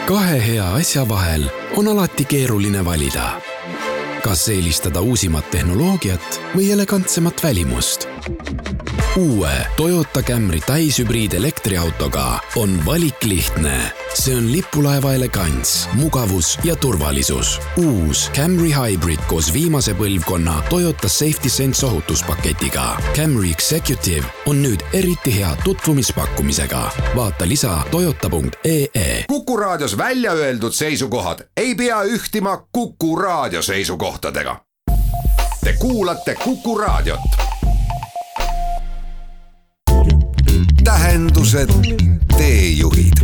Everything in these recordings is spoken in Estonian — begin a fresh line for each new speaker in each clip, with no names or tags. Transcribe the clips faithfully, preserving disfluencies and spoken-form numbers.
Kahe hea asja vahel on alati keeruline valida. Kas eelistada uusimat tehnoloogiat või elegantsemat välimust? Uue Toyota Camry täishübriid elektriautoga on valik lihtne. See on lipulaeva elegants, mugavus ja turvalisus. Uus Camry Hybrid koos viimase põlvkonna Toyota Safety Sense ohutuspaketiga. Camry Executive on nüüd eriti hea tutvumispakkumisega. Vaata lisa toyota punkt ee e.
Kuku raadios välja öeldud seisukohad ei pea ühtima Kuku raadio seisukohtadega. Te kuulate Kuku raadiot. Tähendused, teejuhid.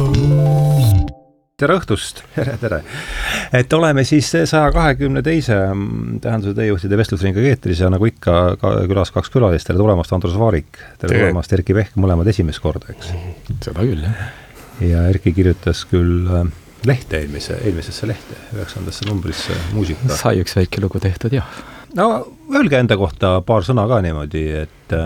Tere õhtust, tere, tere. Et oleme siis saja kahekümne teise Tähenduse teejuhtide vestlusringa keetris ja nagu ikka külas kaks külalist. Tere tulemast, Andrus Vaarik. Tere, tere. Tulemast, Erki Pehk, mõlemad esimest korda, eks?
Seda küll, jah.
Ja Erki kirjutas küll lehte eelmise, eelmisesse lehte, üheksandasse numbrisse muusika.
Sai üks väike lugu tehtud, jah.
No, öelge enda kohta paar sõna ka niimoodi, et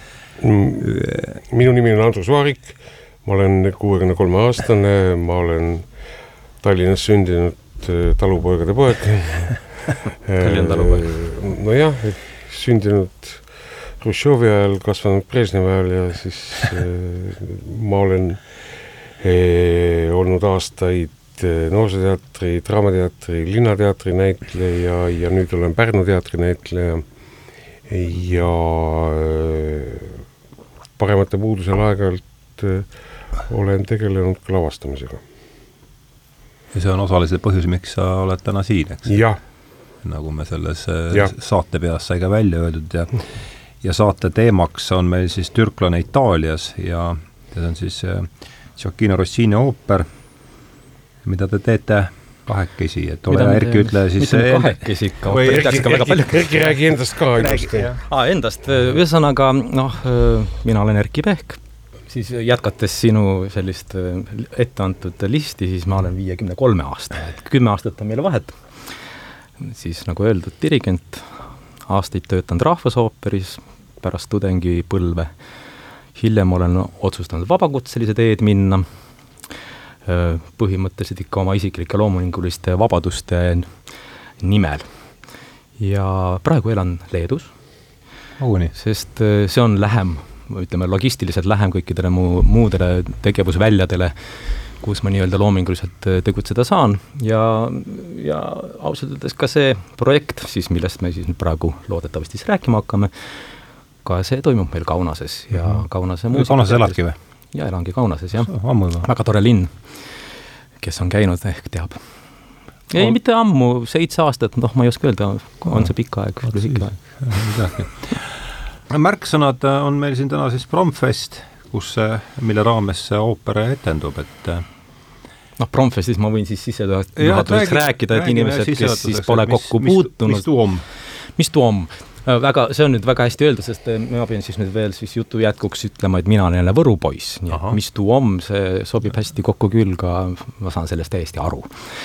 minu nimi on Andrus Vaarik, ma olen kuuekümne kolme aastane, ma olen Tallinnas sündinud talupoegade poeg.
Tallinna talupoeg.
No jah, sündinud Hruštšovi ajal, kasvanud Brežnevi ajal ja siis ma olen olnud aastaid noorsooteatri, draamateatri, linnateatri näitleja ja nüüd olen Pärnu teatri näitleja ja paremate puudusel aeg-ajalt olen tegelenud ka lavastamisega.
Ja see on osaliselt põhjus, miks sa oled täna siin, eks?
Jah.
Nagu me selles
ja.
saate peas sai ka välja öeldud ja, ja saate teemaks on meil siis Türklane Itaalias ja see on siis Gioacchino Rossini ooper, mida te teete kahekesi, et ole ja Erki ütle siis
mitte kahekesi ikka või Erki,
Erki, Erki räägi endast ka
räägi, Aa, endast, ühesõnaga noh, mina olen Erki Pehk, siis jätkates sinu sellist etteantud listi, siis ma olen viiekümne kolme aasta, et kümme aastat on meile vahet, siis nagu öeldud dirigent, aastaid töötanud Rahvusooperis pärast tudengipõlve, hiljem olen otsustanud vabakutselise teed minna, põhimõtteliselt ikka oma isiklike loomulinguliste vabaduste nimel. Ja praegu elan Leedus,
Oguni.
Sest see on lähem, ütleme logistiliselt lähem kõikidele mu, muudele tegevusväljadele, kus ma nii-öelda loominguliselt tegutseda saan ja, ja ausalt öeldes ka see projekt, siis millest me siis praegu loodetavasti siis rääkima hakkame, ka see toimub meil Kaunases ja mm-hmm. Kaunase muusika.
Kaunases eladki või?
Ja elangi Kaunases, jah.
Ammu või?
Väga tore linn, kes on käinud, ehk teab. Ei, mitte ammu, seitse aastat, noh, ma ei oska öelda, on see pikka aeg, lühike aeg.
Märksõnad on meil siin täna siis Promfest, kus, mille raames see ooper etendub, et
noh, Promfestis ma võin siis sissejuhatusest rääkida, et inimesed, kes siis pole kokku puutunud.
Mis tuom?
Mis tuom? Väga, see on nüüd väga hästi öelda, sest ma pean siis nüüd veel siis jutu jätkuks ütlema, et mina olen jälle Võru poiss. Mis tuom, see sobib hästi kokku küll, ka ma saan sellest täiesti aru.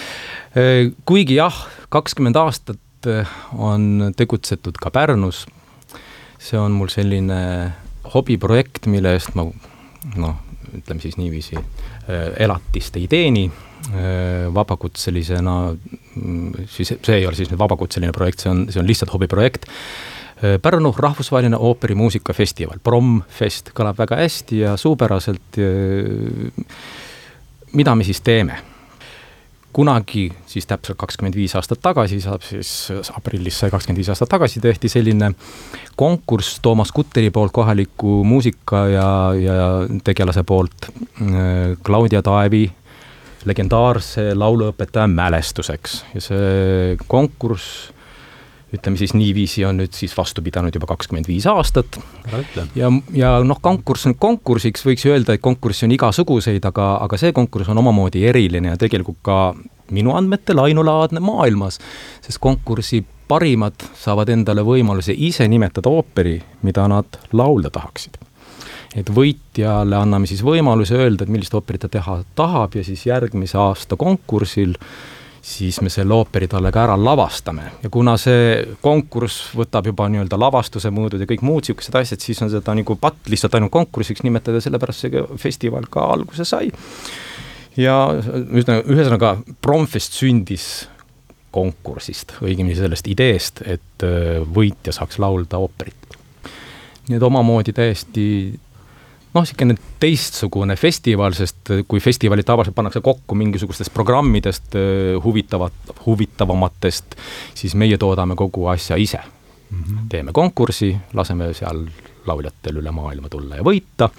Kuigi jah, kakskümmend aastat on tegutsetud ka Pärnus, see on mul selline hobiprojekt, mille eest ma, noh, ütleme siis niiviisi, elatist ei teeni, vabakutselisena, siis see ei ole siis nüüd vabakutseline projekt, see on, see on lihtsalt hobiprojekt. Pärnu rahvusvaheline ooperimuusikafestival, Promfest, kõlab väga hästi ja suupäraselt. Mida me siis teeme? Kunagi, siis täpselt kakskümmend viis aastat tagasi, saab siis aprillis kakskümmend viis aastat tagasi tehti selline konkurss Toomas Kutteri poolt kohaliku muusika ja, ja tegelase poolt Claudia Taevi legendaarse lauluõpetaja mälestuseks. Ja see konkurss, ütleme siis niiviisi, on nüüd siis vastu pidanud juba kakskümmend viis aastat. Ja, ja noh, konkurss on konkursiks, võiks öelda, et konkurssi on igasuguseid, aga, aga see konkurss on omamoodi eriline ja tegelikult ka minu andmetel ainulaadne maailmas, sest konkursi parimad saavad endale võimaluse ise nimetada ooperi, mida nad laulda tahaksid. Et võitjale anname siis võimaluse öelda, et millist ooperit ta teha tahab ja siis järgmise aasta konkursil siis me selle ooperi talle ka ära lavastame. Ja kuna see konkurss võtab juba nii-öelda lavastuse mõõdud ja kõik muud siukesed asjad, siis on seda nagu patt lihtsalt ainult konkursiks nimetada, sellepärast see festival ka alguse sai. ja ühesõnaga Promfest sündis konkursist, õigemini sellest ideest, et võitja saaks laulda ooperit. Nii et omamoodi täiesti noh, sikene teistsugune festival, sest kui festivali tavaliselt pannakse kokku mingisugustest programmidest huvitavat, huvitavamatest, siis meie toodame kogu asja ise. Mm-hmm. Teeme konkursi, laseme seal lauljatel üle maailma tulla ja võita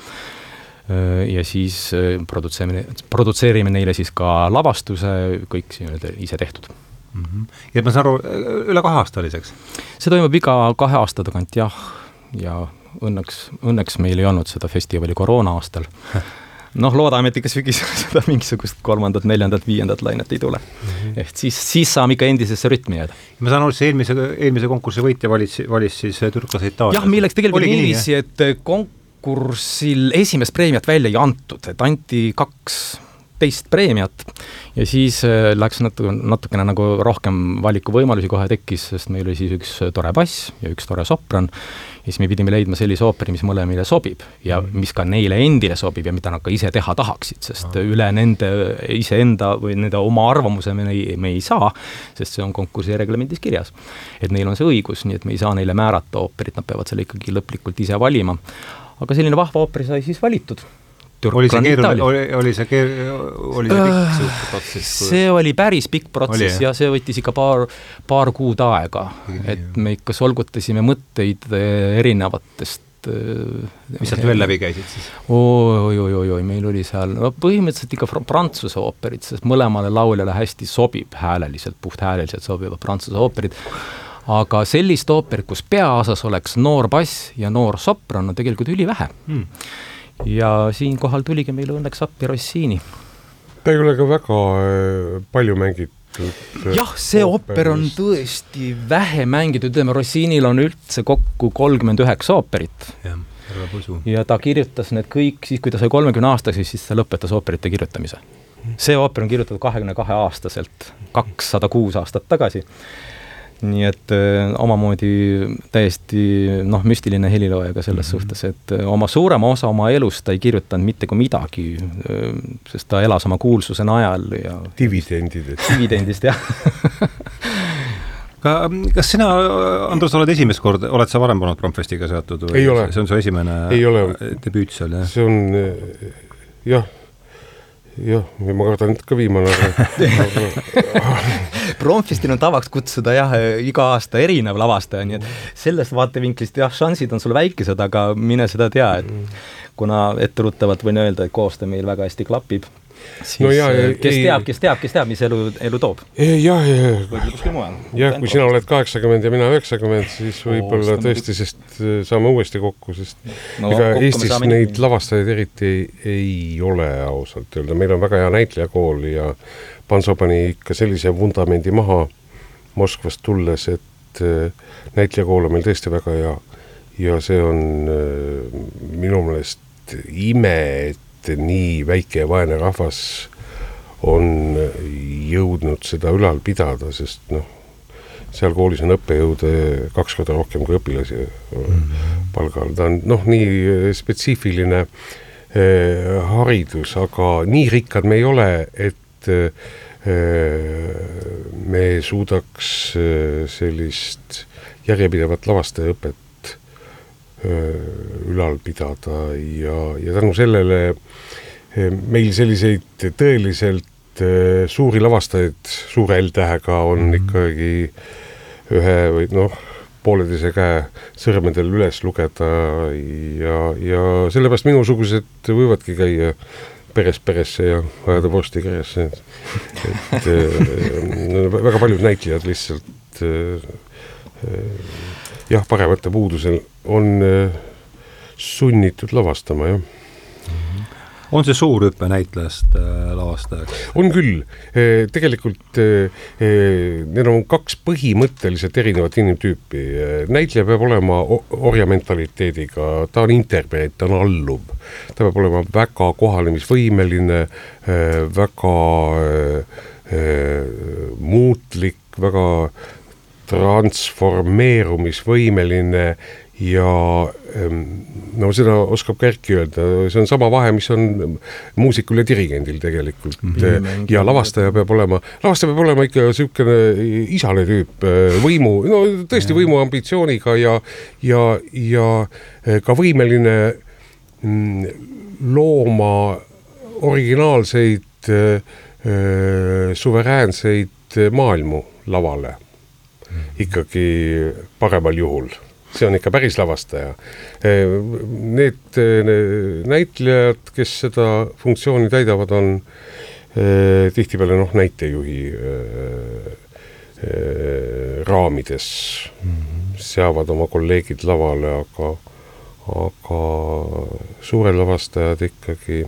ja siis produtseerime, produtseerime neile siis ka lavastuse, kõik siin ise tehtud.
Mm-hmm. Ja ma saan aru, üle kahe aasta oli seks?
See toimub iga kahe aasta tagant, jah, ja õnneks, õnneks meil ei olnud seda festivali koroona aastal. Noh, loodame, et ikka sügis seda mingisugust kolmandat, neljandat, viiendat lainet ei tule. Mm-hmm. Ehk siis, siis saame ikka endisesse rütmi jääda.
Ma saan aru, see eelmise, eelmise konkursi võitja valis, valis siis türklase Itaalias.
Jah, milleks tegelikult niiviisi, et konkursil esimest preemiat välja ei antud, et anti kaks teist preemiat ja siis läks natu, natukene nagu rohkem valiku võimalusi kohe tekkis, sest meil oli siis üks tore bass ja üks tore sopran ja siis me pidime leidma sellise ooperi, mis mõlemile sobib ja mis ka neile endile sobib ja mida nad ka ise teha tahaksid, sest no. üle nende iseenda või nende oma arvamuse me ei, me ei saa, sest see on konkursi reglemendis kirjas. Et neil on see õigus, nii et me ei saa neile määrata ooperit, nad peavad selle ikkagi lõplikult ise valima. Aga selline vahva ooperi sai siis valitud.
Oli see, keeruline, oli, oli see, keer, oli see pikk uh, protsess?
See oli päris pikk protsess oli, ja see võttis ikka paar, paar kuud aega, et me ikka solgutasime mõtteid erinevatest.
Mis sealt veel läbi käisid siis?
Oi, oi, oi, oi, meil oli seal no, põhimõtteliselt ikka prantsuse ooperid, sest mõlemale lauljale hästi sobib hääleliselt, puht hääleliselt sobivad prantsuse ooperid. Aga sellist ooperit, kus peaosas oleks noor bass ja noor sopran, on tegelikult üli vähe. Hmm. Ja siin kohal tuligi meile õnneks appi Rossini.
Ta ei ole ka väga palju mängitud.
Jah, see ooper on tõesti vähe mängitud, ütleme Rossinil on üldse kokku kolmkümmend üheksa ooperit.
Ja,
ja ta kirjutas need kõik, siis kui ta sai kolmekümne aastases, siis ta lõpetas ooperite kirjutamise. See ooper on kirjutatud kahekümne kahe aastaselt, kakssada kuus aastat tagasi. Nii et öö, omamoodi täiesti noh, müstiline heliloojaga selles mm-hmm. suhtes, et öö, oma suurema osa oma elust ta ei kirjutanud mitte kui midagi, öö, sest ta elas oma kuulsuse najal ja
dividendidest.
Dividendist, jah.
Ka, kas sina, Andrus, oled esimest kord, oled sa varem polnud Promfestiga seotud?
Ei ole.
See on su esimene
ei ole.
debüüt seal, jah?
See on, jah, jah, ma kardan ka viimane.
Promfestil on tavaks kutsuda jah, iga aasta erinev lavastaja, nii et sellest vaatevinklist jah, šansid on sul väikesed, aga mine seda tea, et kuna etteruttavalt võin öelda, et koostöö meil väga hästi klapib, siis no ja, kes ei, teab, kes teab, kes teab, mis elu, elu toob.
Jah, jah, kui sina oled kaheksakümmend ja mina üheksakümmend, siis võib-olla tõesti, sest saame uuesti kokku, sest no, ega Eestis neid nii. Lavastajaid eriti ei, ei ole ausalt öelda. Meil on väga hea näitlejakool ja Panso pani ikka sellise vundamendi maha Moskvast tulles, et näitlejakool on meil tõesti väga hea ja see on minu meelest ime, et nii väike ja vaene rahvas on jõudnud seda ülal pidada, sest noh, seal koolis on õppejõude kaks korda rohkem kui õpilasi mm-hmm. palgal. Ta on noh, nii spetsiifiline eh, haridus, aga nii rikkad me ei ole, et eh, me suudaks eh, sellist järjepidevat lavastajaõpet eh, ülal pidada ja, ja tänu sellele eh, meil selliseid tõeliselt eh, suuri lavastajaid suure L-tähega on mm-hmm. ikkagi ühe või noh, pooleteise käe sõrmedel üles lugeda ja, ja sellepärast minusugused võivadki käia perest peresse ja ajada vorsti käesse. Et, et väga paljud näitlejad lihtsalt jah, paremate puudusel on sunnitud lavastama, jah.
On see suur hüppe näitlejast äh, lavastajaks?
On küll. E, tegelikult e, need on kaks põhimõtteliselt erinevat inimtüüpi. E, näitleja peab olema orjamentaliteediga, ta on interpreet, ta on alluv. Ta peab olema väga kohalemisvõimeline, e, väga e, muutlik, väga transformeerumisvõimeline ja e, no seda oskab ka Erki öelda, see on sama vahe, mis on muusikul ja dirigendil tegelikult. Mm-hmm. Ja lavastaja peab olema, lavastaja peab olema ikka selline isane tüüp, võimu, no tõesti võimu ambitsiooniga ja, ja, ja ka võimeline looma originaalseid, suveräänseid maailmu lavale. Ikkagi paremal juhul. See on ikka päris lavastaja. Need näitlejad, kes seda funktsiooni täidavad, on tihtipeale noh, näitejuhi raamides. Seavad oma kolleegid lavale, aga, aga suured lavastajad ikkagi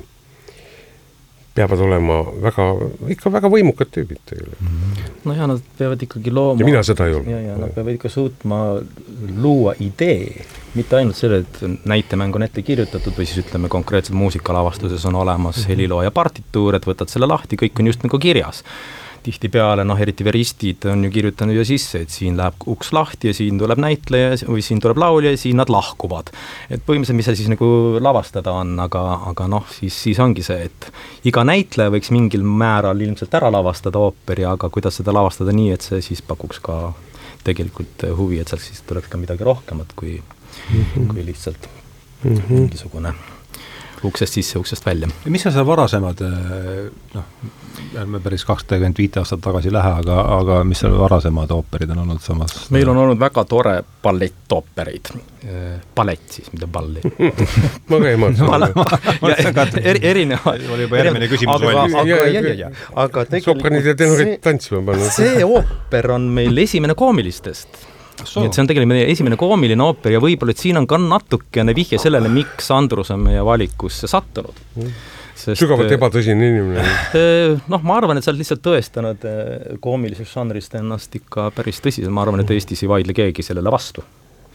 peavad olema väga, ikka väga võimukad tüübid tegelikult.
No ja nad peavad ikkagi looma...
Ja mina seda ei ole.
Ja, ja nad peavad ikka suutma luua idee, mitte ainult selle, et näitemäng on ette kirjutatud või siis ütleme konkreetselt muusikalavastuses on olemas helilooja partituur, et võtad selle lahti, kõik on just nagu kirjas. Tihti peale, noh, eriti veristid on ju kirjutanud ju sisse, et siin läheb uks lahti ja siin tuleb näitleja või siin tuleb laulja ja siin nad lahkuvad. Et põhimõtteliselt, mis see siis nagu lavastada on, aga, aga noh, siis, siis ongi see, et iga näitleja võiks mingil määral ilmselt ära lavastada ooperi, aga kuidas seda lavastada nii, et see siis pakuks ka tegelikult huvi, et seal siis tuleks ka midagi rohkemat kui, mm-hmm. kui lihtsalt mm-hmm. mingisugune uksest sisse, uksest välja.
Ja mis on seal varasemad, noh, me päris kakskümmend viis aastat tagasi lähe, aga, aga mis seal varasemad ooperid on olnud samas?
Meil on olnud väga tore ballettoopereid. Ballett siis, mida balli.
Ma ka ei mõelnud.
Erinevad.
Oli juba järgmine küsimus valmis.
Aga
sopranid ja tenorid tantsima pannud.
See ooper on meil esimene koomilistest. Nii et see on tegelikult meie esimene koomiline ooper ja võib-olla, et siin on ka natukene vihje sellele, miks Andrus on meie valikusse sattunud.
Sest, sügavalt ebatõsine inimene.
Noh, ma arvan, et sa oled lihtsalt tõestanud koomilisest žanrist ennast ikka päris tõsiselt. Ma arvan, et Eestis ei vaidle keegi sellele vastu.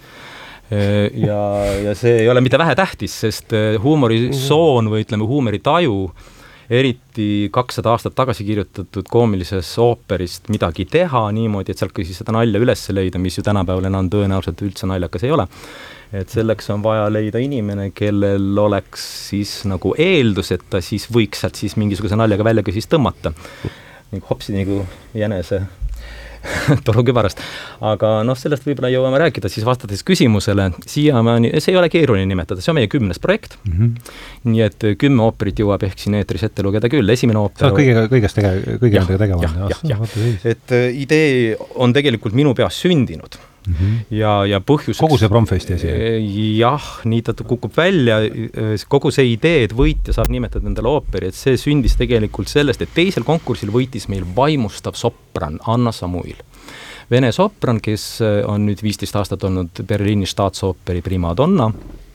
Ja, ja see ei ole mitte vähe tähtis, sest huumorisoon või ütleme huumoritaju, eriti kakssada aastat tagasi kirjutatud koomilises ooperist midagi teha niimoodi, et sealt kui siis seda nalja üles leida, mis ju tänapäeval enam tõenäoliselt üldse naljakas ei ole. Et selleks on vaja leida inimene, kellel oleks siis nagu eeldus, et ta siis võiks sealt siis mingisuguse naljaga välja ka siis tõmmata. Nagu hopsi nagu jänese torukübarast. Aga noh, sellest võib-olla jõuame rääkida, siis vastates küsimusele, siiamaani, see ei ole keeruline nimetada, see on meie kümnes projekt, mm-hmm. nii et kümme ooperit jõuab ehk siin eetris ette lugeda küll, esimene ooper...
Sa kõige, kõigest tege, kõige nendega tegema.
Jah, jah, jah. Et idee on tegelikult minu peas sündinud. Mm-hmm. Ja, ja põhjuseks...
Kogu see Bromfesti asi?
Jah, nii ta kukub välja, kogu see idee, et võitja saab nimetada endale ooperi, et see sündis tegelikult sellest, et teisel konkursil võitis meil vaimustav sopran Anna Samuil. Vene sopran, kes on nüüd viisteist aastat olnud Berliini staatsooperi primadonna.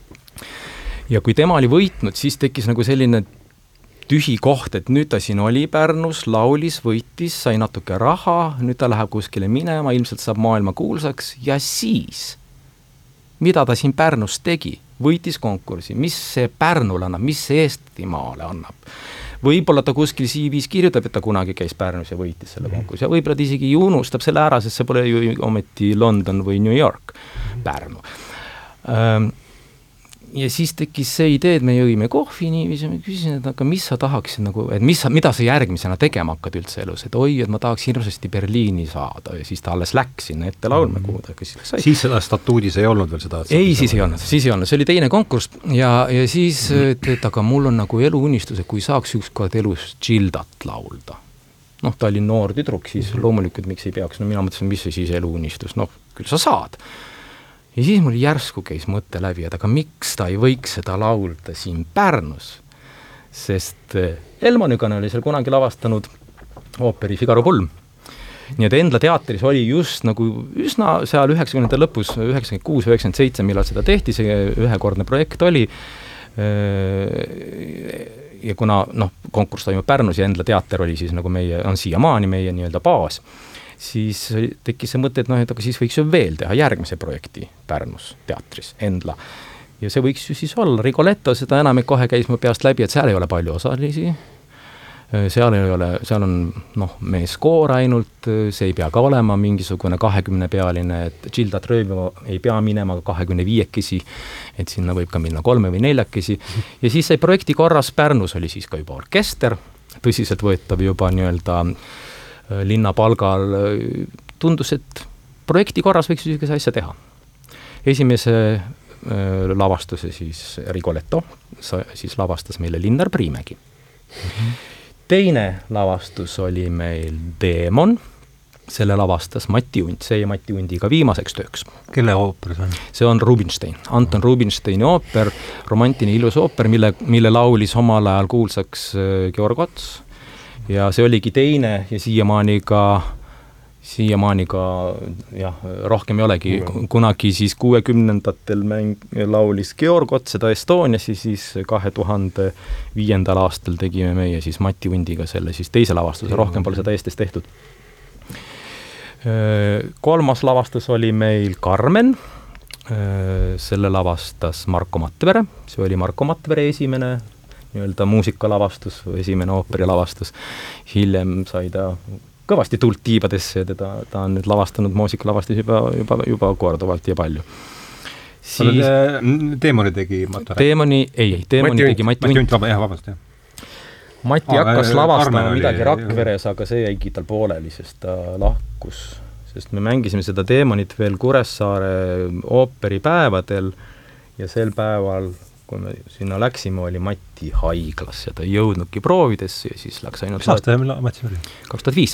Ja kui tema oli võitnud, siis tekkis nagu selline tühi koht, et nüüd ta siin oli Pärnus, laulis, võitis, sai natuke raha, nüüd ta läheb kuskile minema, ilmselt saab maailma kuulsaks ja siis, mida ta siin Pärnus tegi, võitis konkursi, mis see Pärnule annab, mis see Eestimaale annab. Võib-olla ta kuskil C V-s kirjutab, et ta kunagi käis Pärnus ja võitis selle konkursi ja võib-olla ta isegi unustab selle ära, sest see pole ju ometi London või New York, Pärnu. Ähm, Ja siis tekkis see idee, et me jõime kohvini, ja me küsisin, et aga mis sa tahaksid, nagu, et mis, mida sa järgmisena tegema hakkad üldse elus, et oi, et ma tahaks hirmsasti Berliini saada ja siis ta alles läks sinna ette laulma, kuhu ta siis sai.
Siis seda statuudis ei olnud veel seda?
Ei, siis ei olnud, siis ei olnud, see oli teine konkurss ja, ja siis, et, et aga mul on nagu eluunistus, et kui saaks ükskord elus Gildat laulda. Noh, ta oli noor tüdruk, siis loomulikult miks ei peaks, no mina mõtlesin, mis see siis eluunistus, noh, küll sa saad. Ja siis mul järsku käis mõtte läbi, et aga miks ta ei võiks seda laulda siin Pärnus? Sest Elmo Nügane oli seal kunagi lavastanud ooperi Figaro pulm. Nii et Endla teatris oli just nagu üsna seal üheksakümnendate lõpus, üheksakümmend kuus üheksakümmend seitse, millal seda tehti, see ühekordne projekt oli. Ja kuna noh, konkurss toimub Pärnus ja Endla teater oli siis nagu meie, on siiamaani meie nii-öelda baas, siis tekkis see mõte, et noh, et aga siis võiks ju veel teha järgmise projekti Pärnus teatris, Endla. Ja see võiks ju siis olla Rigoletto, seda enam, et kohe käis mu peast läbi, et seal ei ole palju osalisi. seal ei ole, seal on noh, meeskoor ainult, see ei pea ka olema mingisugune kahekümne pealine, et Gilda Tröövo ei pea minema kahekümne viiekesi, et sinna võib ka minna kolme või neljakesi. Ja siis sai projekti korras, Pärnus oli siis ka juba orkester, tõsiselt võetav juba nii-öelda linna palgal, tundus, et projekti korras võiks niisuguse asja teha. Esimese lavastuse siis Rigoletto, siis lavastas meile Linnar Priimägi. Mm-hmm. Teine lavastus oli meil Deemon, selle lavastas Mati Unt, see ja Mati Undiga viimaseks tööks.
Kelle ooper see on?
See on Rubinstein, Anton Rubinsteini ooper, romantiline ilus ooper, mille, mille laulis omal ajal kuulsaks Georg Ots ja see oligi teine ja siiamaani ka siiamaani ka jah, rohkem ei olegi, kunagi siis kuuekümnendatel mäng laulis Georg Ots seda Estonias ja siis kahe tuhande viiendal aastal tegime meie siis Mati Undiga selle siis teise lavastuse, rohkem pole seda Eestis tehtud. Kolmas lavastus oli meil Carmen, selle lavastas Marko Matvere, see oli Marko Matvere esimene nii-öelda muusikalavastus, esimene ooperilavastus, hiljem sai ta kõvasti tuld tiibadesse ja teda, ta on nüüd lavastanud muusikalavastusi juba, juba, juba korduvalt ja palju.
Siis... Teemoni tegi Matvere?
Teemoni, ei, ei, Teemoni Mati tegi Mati Unt.
Mati Unt, vaba, jah, vabast, jah.
Mati ah, hakkas lavastama midagi Rakveres, aga see jäigi tal pooleli, sest ta lahkus, sest me mängisime seda Teemonit veel Kuressaare ooperipäevadel ja sel päeval kui me sinna läksime, oli Mati haiglas ja ta ei jõudnudki proovidesse ja siis läks ainult...
Mis aasta ja Mati oli?
kaks tuhat viis.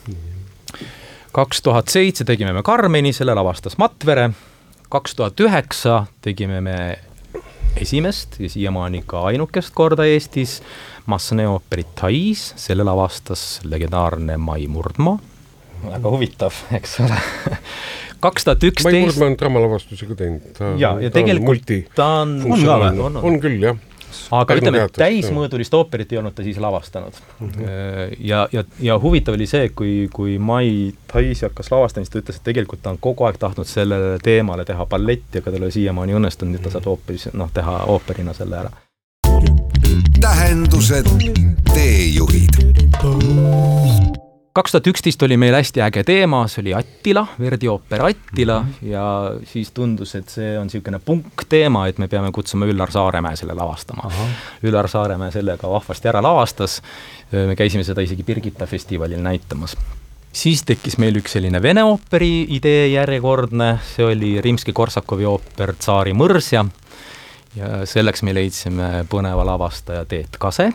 kaks tuhat seitse tegime me Carmeni, selle lavastas Matvere. kaks tuhat üheksa tegime me esimest ja siiamaani ka ainukest korda Eestis Massenet ooperit Thais, selle lavastas legendaarne Mai Murdmaa. Väga huvitav, eks ole. kaks tuhat üksteist...
Mai Murdmaa on draamalavastusega teinud. Ta,
ja, ja
ta
tegelikult
on
ta on...
On, on, on, on küll, jah.
Aga ütleme, täismõõdulist ooperit ei olnud ta siis lavastanud. Mm-hmm. Ja, ja, ja huvitav oli see, kui, kui Mai Thais hakkas lavastamist, ta ütles, et tegelikult ta on kogu aeg tahtnud sellele teemale teha balletti, aga tal oli siiamaani õnnestunud, et ta saab ooperis, noh, teha ooperina selle ära.
Tähendused, teejuhid.
kaks tuhat üksteist oli meil hästi äge teema, see oli Attila, Verdi ooper Attila mm-hmm. ja siis tundus, et see on niisugune punkteema, et me peame kutsuma Üllar Saaremäe selle lavastama. Aha. Üllar Saaremäe sellega vahvasti ära lavastas, me käisime seda isegi Birgitta festivalil näitamas. Siis tekkis meil üks selline vene ooperi idee järjekordne, see oli Rimski-Korsakovi ooper Tsaari Mõrsja ja selleks me leidsime põneva lavastaja Teet Kase.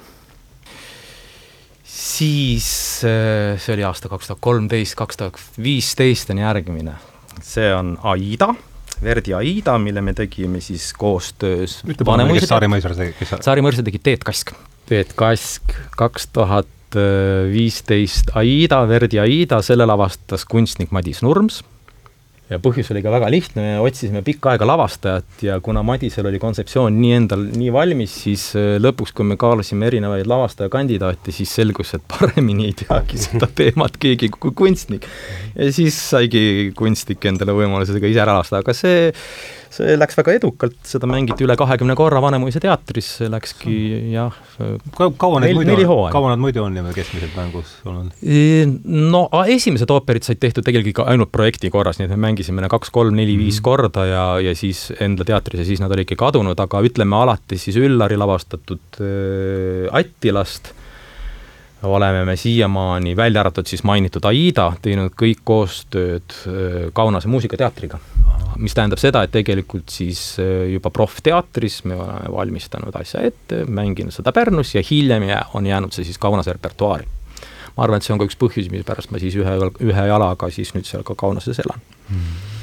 Siis see oli aasta kaks tuhat kolmteist, kaks tuhat viisteist on järgmine. See on Aida, Verdi Aida, mille me tegime siis koostöös.
Saari Mõisar tegi?
Saari Mõisar tegi Teet Kask. Teet Kask, kaks tuhat viisteist Aida, Verdi Aida, selle lavastas kunstnik Madis Nurms. Ja põhjus oli ka väga lihtne, me otsisime pikka aega lavastajat ja kuna Madisel oli kontseptsioon nii endal nii valmis, siis lõpuks, kui me kaalusime erinevaid lavastajakandidaate, siis selgus, et paremini ei teagi seda teemat keegi kui kunstnik. Ja siis saigi kunstnik endale võimaluse seda ise ära lavastada, aga see, see läks väga edukalt, seda mängiti üle kahekümne korra Vanemuise teatris, see läkski, jah,
Ka, kaua need muidu, kaua nad muidu on ja keskmiselt mängus olnud?
No esimesed ooperid said tehtud tegelikult ka ainult projekti korras, nii et me mängisime kaks, kolm, neli, viis mm-hmm. korda ja, ja siis enda teatris ja siis nad oli ikka kadunud, aga ütleme alati siis Üllari lavastatud äh, Attilast oleme me siiamaani välja arvatud siis mainitud Aida teinud kõik koostööd äh, Kaunase muusikateatriga. Mis tähendab seda, et tegelikult siis juba profteatris me oleme valmistanud asja ette, mänginud seda Pärnus ja hiljem on jäänud see siis Kaunase repertuaari. Ma arvan, et see on ka üks põhjus, mis pärast ma siis ühe, ühe jalaga siis nüüd seal ka Kaunases elan. Hmm.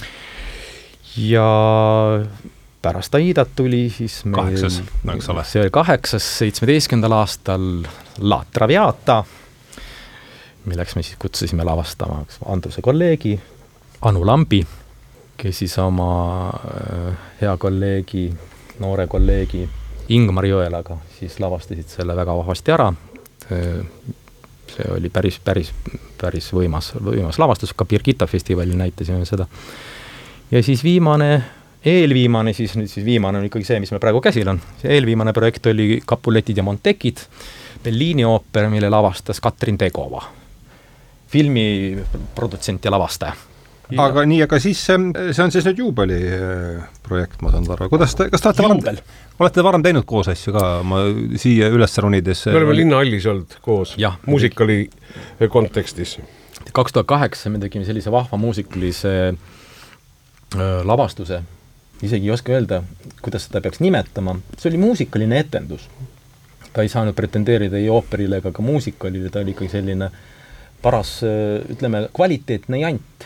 Ja pärast Aidat tuli siis meil...
Kaheksas, näeks ole.
See oli kaheksas, seitsmeteistkümnendal aastal La Traviata, milleks me siis kutsusime lavastama Andruse kolleegi Anu Lambi, kes siis oma hea kolleegi, noore kolleegi Ingmar Jõelaga siis lavastasid selle väga vahvasti ära. See oli päris, päris, päris võimas, võimas lavastus, ka Birgitta festivalil näitasime seda. Ja siis viimane, eelviimane, siis nüüd siis viimane on ikkagi see, mis me praegu käsil on. See eelviimane projekt oli Capuletid ja Montekid, Belliini ooper, mille lavastas Katrin Tegova, filmiprodutsent ja lavastaja. Ja.
Aga nii, aga siis see on siis nüüd juubeli projekt, ma saan aru. Kuidas te, kas te olete varem, olete varem teinud koos asju ka, ma siia üles runides?
Me oleme Linnahallis olnud koos, ja, muusikali kontekstis.
kaks tuhat kaheksa me tegime sellise vahva muusikalise äh, lavastuse, isegi ei oska öelda, kuidas seda peaks nimetama. See oli muusikaline etendus. Ta ei saanud pretendeerida ei ooperile ega ka muusikalile, ta oli ikkagi selline paras, ütleme, kvaliteetne jant.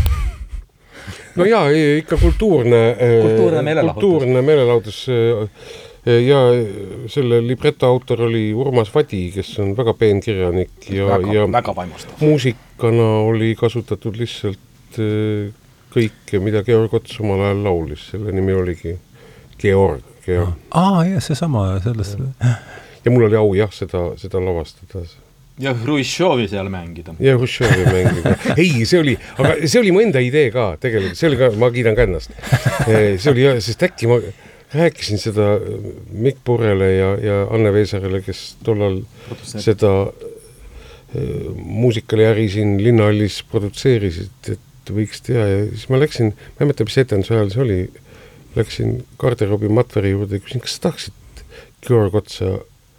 No jaa, ikka kultuurne,
kultuurne meelelahutus.
Kultuurne meelelahutus ja selle libretta autor oli Urmas Vadi, kes on väga peenkirjanik ja,
väga,
ja
väga vaimustav.
Muusikana oli kasutatud lihtsalt kõike, mida Georg Ots omal ajal laulis. Selle nimi oligi Georg. Georg.
Aa, jah, see sama sellest.
Ja, ja mul oli au jah seda, seda lavastada.
Ja Hruštšovi seal mängida.
Ja Hruštšovi mängida. Ei, see oli, aga see oli mu enda idee ka tegelikult. See oli ka, ma kiidan ka ennast. See oli, sest äkki ma rääkisin seda Mikk Purele ja, ja Anne Veesarele, kes tollal seda muusikali äri siin Linnahallis produtseerisid, et võiks teha. Ja siis ma läksin, ma ei mõtle, mis etenduse ajal see oli, läksin garderoobi Matveri juurde ja küsin, kas sa tahaksid Georg Otsa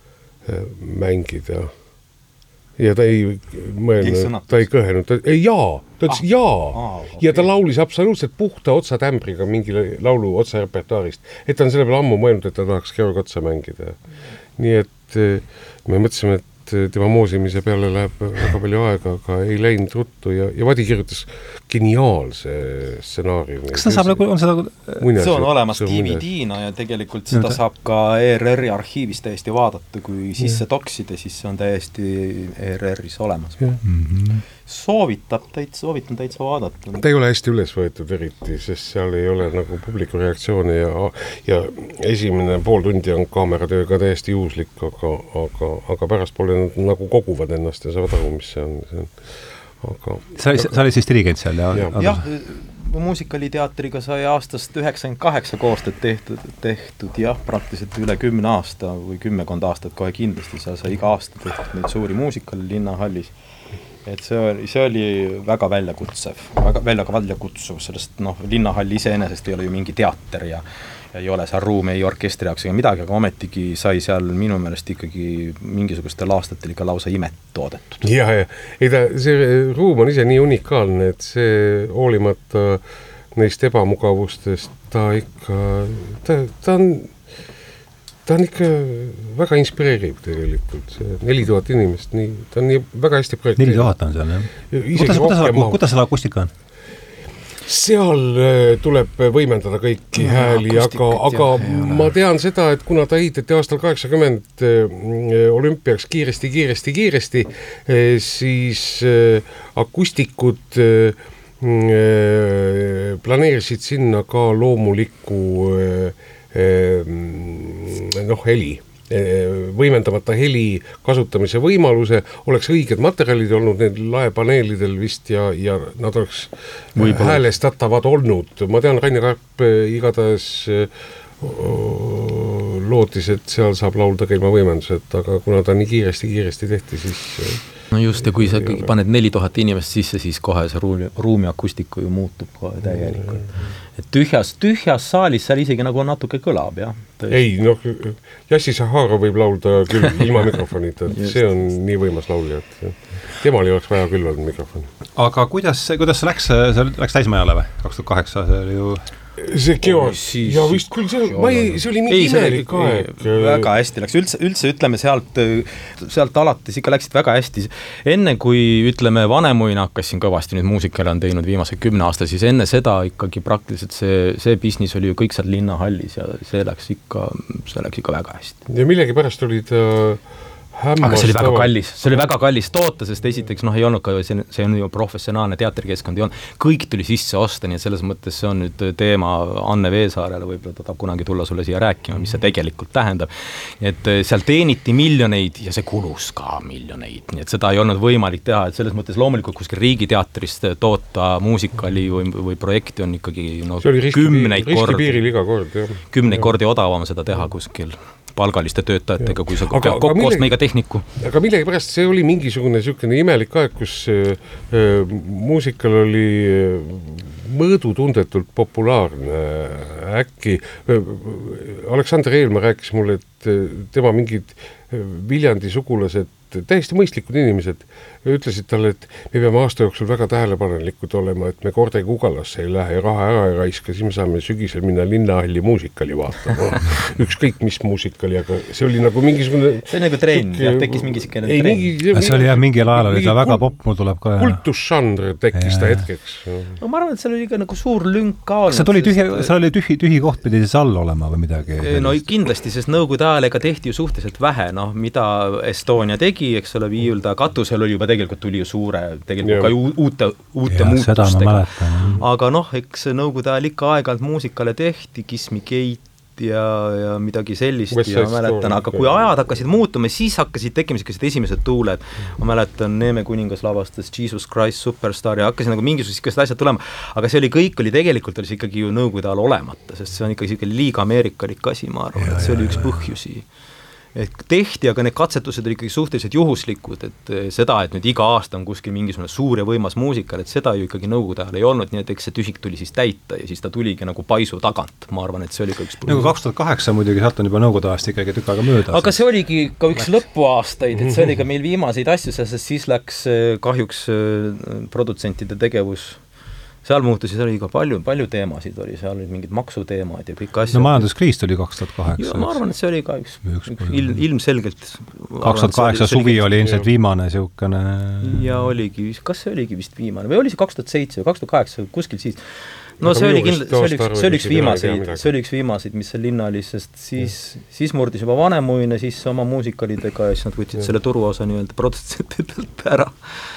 mängida? Ja ta ei mõelnud, ta ei kõhenud, ta ei jaa, ta ütles ah, jaa ah, okay. Ja ta laulis absoluutselt puhta Otsa tämbriga mingi laulu Otsa repertuaarist, et ta on selle peale ammu mõelnud, et ta tahaks Georg Otsa mängida. Nii et me mõtlesime, et tema moosimise peale läheb väga palju aega, aga ei läinud ruttu ja, ja Vadi kirjutas geniaalse stsenaariumi.
Kas ta saab nagu, on seda...
Muinasi, see on olemas D V D-na ja tegelikult seda ja, saab ka E R R-i arhiivis täiesti vaadata, kui sisse toksida, siis see on täiesti E R R-is olemas. Mm-hmm. Soovitab täitsa, soovitan täitsa vaadata.
Ta ei ole hästi üles võetud eriti, sest seal ei ole nagu publiku reaktsioone ja, ja esimene pool tundi on kaameratööga täiesti juhuslik, aga, aga, aga pärast poole nad nagu koguvad ennast ja saavad aru, mis see on. See on. Aga,
sa, sa oli siis dirigent seal? Ja,
ja, jah, muusikaliteatriga sai aastast üheksakümmend kaheksa koostööd tehtud, tehtud jah, praktiliselt üle kümne aasta või kümmekond aastat kohe kindlasti, sa sai iga aasta tehtud neid suuri muusikali Linnahallis. Et see oli, see oli väga väljakutsev, väga välja ka väljakutsuv, sellest noh, Linnahall iseenesest ei ole ju mingi teater ja, ja ei ole seal ruumi, ei orkestri jaoks ega midagi, aga ometigi sai seal minu meelest ikkagi mingisugustel aastatel ikka lausa imet toodetud.
Ja, ja ei ta, see ruum on ise nii unikaalne, et see hoolimata neist ebamugavustest ta ikka, ta, ta on ta on ikka väga inspireeriv tegelikult, see neli tuhat inimest, nii, ta on nii väga hästi projekti.
neli tuhat on seal, jah. Kuidas, kuidas, kuidas selle akustika on?
Seal tuleb võimendada kõiki no, hääli, aga, aga ma tean seda, et kuna ta ehitati aastal kaheksakümmend olümpiaks kiiresti, kiiresti, kiiresti, siis akustikud planeerisid sinna ka loomuliku noh, heli, võimendamata heli kasutamise võimaluse, oleks õiged materjalid olnud need laepaneelidel vist ja, ja nad oleks Võibolla. Häälestatavad olnud. Ma tean, Rainer Karp igatahes lootis, et seal saab laulda ka ilma võimendused, aga kuna ta nii kiiresti, kiiresti tehti, siis...
No just, ja kui sa paned neli tuhat inimest sisse, siis kohe see ruumi, ruumi akustiku ju muutub kohe täielikult. Et tühjas, tühjas saalis seal isegi nagu natuke kõlab, jah.
Ei, noh, Jassi Sahara võib laulda küll ilma mikrofonita, see on nii võimas laulja, et temal ei oleks vaja küll olnud mikrofoni.
Aga kuidas, kuidas see läks, see läks täismajale või? kaks tuhat kaheksa, see oli ju...
See Georg, oh, ja vist küll, see, ma ei, see oli nii imelik aeg.
Väga hästi läks, üldse, üldse ütleme sealt, sealt alates ikka läksid väga hästi. Enne kui, ütleme, Vanemuina hakkas siin kõvasti nüüd muusikale on teinud viimase kümne aasta, siis enne seda ikkagi praktiliselt see, see business oli ju kõik seal Linnahallis ja see läks ikka, see läks ikka väga hästi.
Ja millegi pärast olid äh,
Aga see oli väga kallis, see oli väga kallis toota, sest esiteks noh, ei olnud ka, see, see on ju professionaalne teatrikeskkond, ei olnud, kõik tuli sisse osta, nii et selles mõttes see on nüüd teema Anne Veesaarele, võib-olla ta tahab kunagi tulla sulle siia rääkima, mis see tegelikult tähendab. Et seal teeniti miljoneid ja see kulus ka miljoneid, nii et seda ei olnud võimalik teha, et selles mõttes loomulikult kuskil riigiteatrist toota muusikali või, või projekti on ikkagi no,
riski,
kümneid kordi,
iga kord, jah.
kümneid kordi odavam seda teha kuskil. palgaliste töötajatega, kui sa aga, peab kokku ostma iga tehniku.
Aga millegi pärast see oli mingisugune niisugune imelik aeg, kus äh, muusikal oli mõõdutundetult populaarne. Äkki Aleksander Eelmaa rääkis mulle, et tema mingid Viljandi sugulased, täiesti mõistlikud inimesed, ütlesid talle, et me peame aasta jooksul väga tähelepanelikud olema, et me kordagi Ugalasse ei lähe ja raha ära ei raiska, siis me saame sügisel minna Linnahalli muusikali vaatama. Ükskõik mis muusikali, aga see oli nagu mingisugune...
See oli nagu trenn, jah, tekkis mingi sikene trenn.
Mingi, see oli jah, mingil ajal oli ta väga
kult,
pop, mul tuleb ka...
Kultusžanr tekkis ta hetkeks.
No, ma arvan, et seal oli ka nagu suur lünk ka olnud.
See tuli tühi, see oli tühi, tühi koht pidi siis all olema või midagi?
No kindlasti, sest nõukogude ajal ega tehti ju suhteliselt vähe, noh, mida Estonia tegi, eks ole, viiulda katusel oli juba tegelikult tuli ju suure, tegelikult ka uute, uute muutustega. Aga noh, eks nõukogude ajal ikka aeg-ajalt muusikale tehti, Kiss Me Kate ja, ja midagi sellist West ja ma mäletan, aga kui ajad hakkasid muutuma, siis hakkasid tekkima sellised esimesed tuuled. Ma mäletan, Neeme kuningas lavastas Jesus Christ Superstar ja hakkasid nagu mingisugused asjad tulema, aga see oli kõik oli tegelikult oli see ikkagi ju nõukogude ajal olemata, sest see on ikkagi selline liiga ameerikalik asi, ma arvan, et see oli üks põhjusi. Et tehti, aga need katsetused oli ikkagi suhteliselt juhuslikud, et seda, et nüüd iga aasta on kuskil mingisugune suur ja võimas muusikal, et seda ju ikkagi nõukogude ajal ei olnud, nii et eks see tühik tuli siis täita ja siis ta tuligi nagu paisu tagant. Ma arvan, et see oli ka üks põhjus.
Nagu kaks tuhat kaheksa muidugi, sealt on juba nõukogude aasta ikkagi tükk aega mööda.
Aga see oligi ka üks lõpuaastaid, et see oli ka meil viimaseid asju, sest siis läks kahjuks produtsentide tegevus. Seal muutusi, seal oli ka palju, palju teemasid oli, seal olid mingid maksuteemad ja kõik asjad.
No majanduskriis tuli kaks tuhat kaheksa.
Ma arvan, et see oli ka üks, üks, üks ilm, ilmselgelt.
kaks tuhat kaheksa suvi oli ilmselt viimane siukene...
Ja oligi, kas see oligi vist viimane? Või oli see kaks tuhat seitse või kaks tuhat kaheksa kuskil siis? No see oli, kindla, see, oli üks, see oli üks viimaseid, see oli üks viimaseid, mis seal linna oli, sest siis, siis murdis juba vanemuine, siis oma muusikalidega ja siis nad võtsid ja. Selle turuosa nii-öelda produtsentidelt ära.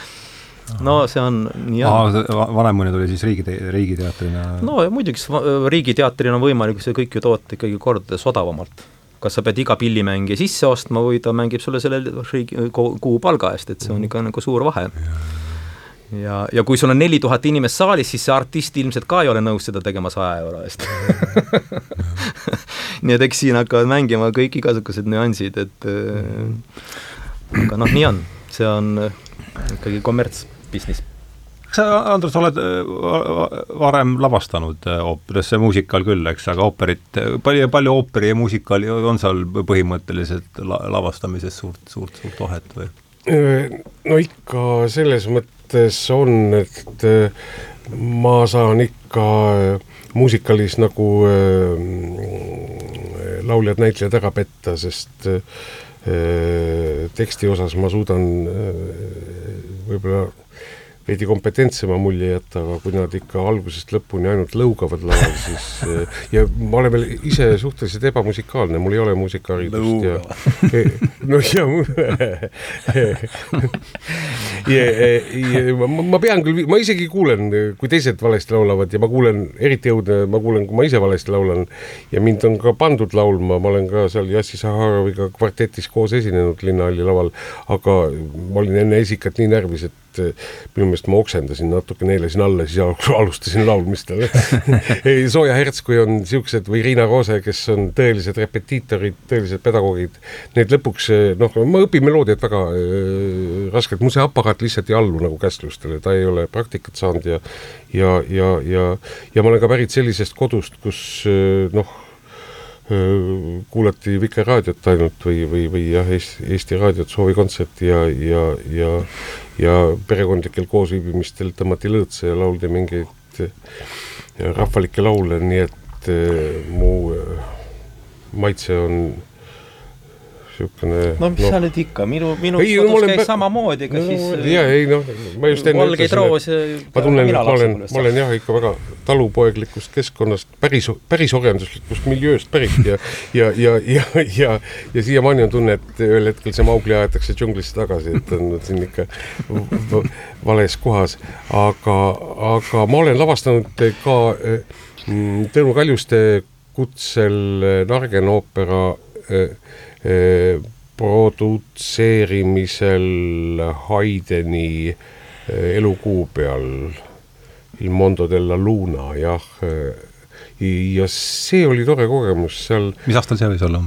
No see on nii
jah. Vanemuine tuli siis riigi, riigiteatrina?
No ja muidugi riigiteatrina on võimalik see kõik ju toota ikkagi kordades odavamalt. Kas sa pead iga pillimängija sisse ostma või ta mängib sulle selle riigi, kuu palga eest, et see on ikka nagu suur vahe. Ja, ja kui sul on neli tuhat inimest saalis, siis see artist ilmselt ka ei ole nõus seda tegema saja euro eest. Nii et eks siin hakkavad mängima kõik igasugused nüansid, et aga noh, nii on. See on ikkagi kommerts. Business.
Sa, Andrus, oled varem lavastanud ooperis, see muusikal küll, eks, aga ooperit, palju, palju ooperi ja muusikal on seal põhimõtteliselt lavastamises suurt, suurt, suurt vahet või?
No ikka selles mõttes on, et ma saan ikka muusikalis nagu lauljad, näitlejad ära petta, sest teksti osas ma suudan võib-olla veidi kompetentsema mulje jätta, aga kui nad ikka algusest lõpuni ainult lõugavad laval, siis ja ma olen veel ise suhteliselt ebamusikaalne, mul ei ole muusikaharidust ja no ja, ja, ja ma, ma pean küll, ma isegi kuulen, kui teised valesti laulavad ja ma kuulen, eriti jõudne, ma kuulen, kui ma ise valesti laulan ja mind on ka pandud laulma, ma olen ka seal Jassi Saharoviga kvartetis koos esinenud Linnahalli laval, aga ma olin enne esikat nii närvis, et minu meelest ma oksendasin natuke, neelasin alla, siis alustasin laulmistele. Sooja Herts, kui on siuksed, või Riina Roose, kes on tõelised repetiitorid, tõelised pedagoogid, need lõpuks, noh, ma õpin meloodiat väga äh, raskelt, mu see aparaat lihtsalt ei allu nagu kästlustele, ta ei ole praktikat saanud ja, ja, ja, ja, ja ma olen ka pärit sellisest kodust, kus äh, noh, kuulati Vikerraadiot ainult või, või, või jah, Eesti, Eesti raadiot soovikontserti ja, ja, ja, ja perekondlikel koosviibimistel tõmmati lõõtse ja lauldi mingeid rahvalikke laule, nii et mu maitse on siukene... No mis no, sa nüüd ikka, minu, minu ei, kodus no, käis pä... samamoodi, ega no, siis ja, ei, no, ma just enne
valgeid roos ja
ma tunnen, et ma olen, ma olen jah ikka väga talupoeglikust keskkonnast, päris, päris orjanduslikust miljööst pärit ja, ja, ja, ja, ja, ja siiamaani on tunne, et ühel hetkel see Maugli aetakse džunglisse tagasi, et on siin ikka vales kohas, aga, aga ma olen lavastanud ka Tõnu Kaljuste kutsel Nargen oopera produtseerimisel Haydni elukuu peal Il Mondo della Luna, jah. Ja see oli tore kogemus seal.
Mis aastal see võis olla?